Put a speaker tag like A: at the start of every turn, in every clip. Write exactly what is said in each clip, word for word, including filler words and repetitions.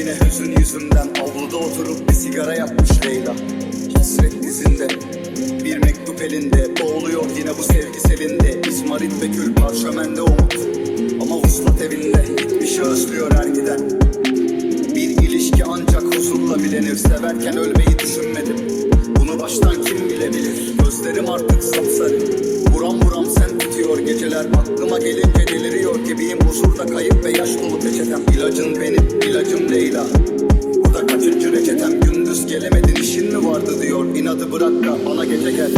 A: Yine hüzün yüzümden avluda oturup bir sigara yapmış Leyla. Hasret dizinde, bir mektup elinde, boğuluyor yine bu sevgi selinde. İzmarit ve kül parşömende umut, ama vuslat evinde. Gitmişi özlüyor her giden. Bir ilişki ancak huzurla bilenir. Severken ölmeyi düşünmedim, bunu baştan kim bilebilir? Gözlerim artık sapsarı, buram buram sen tutuyor geceler. Aklıma gelince deliriyor gibiyim, huzurda kayıp ve yaş dolu peçetem. İlacın benim, ilacım Leyla. Bu da kaçıncı reçetem? Gündüz gelemedin, işin mi vardı diyor. İnadı bırak da bana gece gel.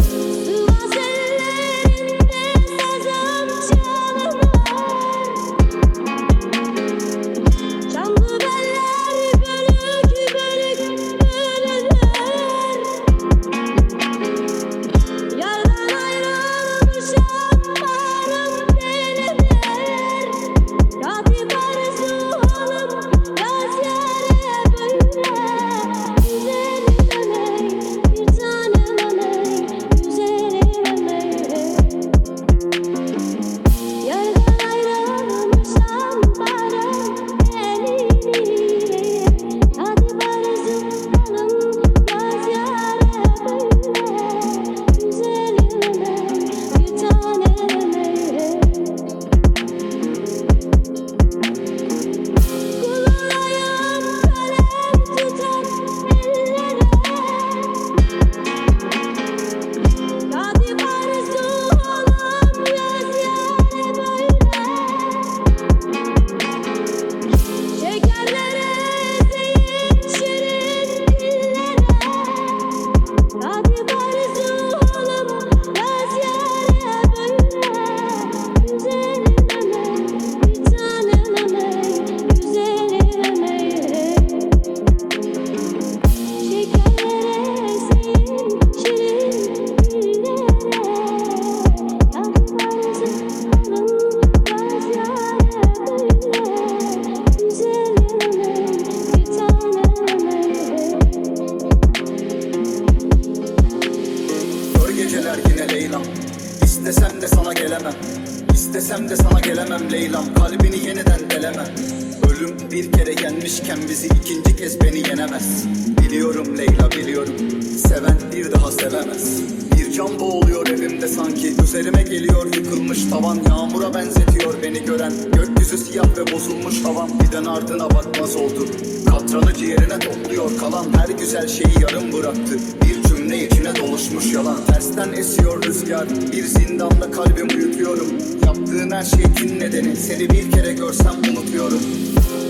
A: Yine Leyla'm, İstesem de sana gelemem, İstesem de sana gelemem Leyla'm. Kalbini yeniden delemem. Ölüm bir kere yenmişken bizi ikinci kez beni yenemez. Biliyorum Leyla, biliyorum, seven bir daha sevemez. Bir can boğuluyor evimde sanki, üzerime geliyor yıkılmış tavan. Yağmura benzetiyor beni gören, gökyüzü siyah ve bozulmuş havam. Giden ardına bakmaz oldu, katranı ciğerine topluyor kalan. Her güzel şeyi yarım bıraktı, bir cümle içine doluşmuş yalan. Tersten esiyor rüzgar, bir zindanda kalbimi uyutuyorum. Yaptığın her şeyin nedeni, seni bir kere görsem unutuyorum.